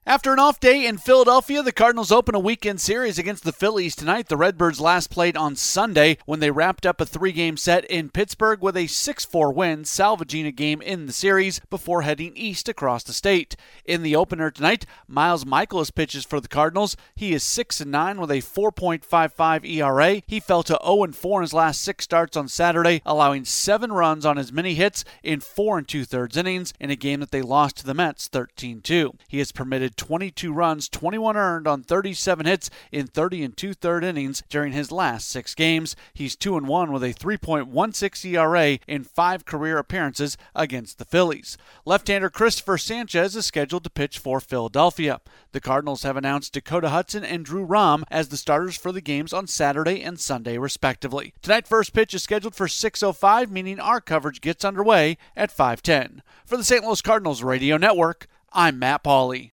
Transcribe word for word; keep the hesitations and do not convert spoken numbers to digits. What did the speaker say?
After an off day in Philadelphia, the Cardinals open a weekend series against the Phillies tonight. The Redbirds last played on Sunday when they wrapped up a three-game set in Pittsburgh with a six four win, salvaging a game in the series before heading east across the state. In the opener tonight, Miles Mikolas pitches for the Cardinals. He is six and nine with a four point five five E R A. He fell to oh and four in his last six starts on Saturday, allowing seven runs on his many hits in four and two-thirds innings in a game that they lost to the Mets thirteen two. He has permitted twenty-two runs, twenty-one earned on thirty-seven hits in thirty and two-thirds innings during his last six games. He's two and one with a three point one six E R A in five career appearances against the Phillies. Left-hander Christopher Sanchez is scheduled to pitch for Philadelphia. The Cardinals have announced Dakota Hudson and Drew Rahm as the starters for the games on Saturday and Sunday, respectively. Tonight's first pitch is scheduled for six oh five, meaning our coverage gets underway at five ten. For the Saint Louis Cardinals Radio Network, I'm Matt Pauley.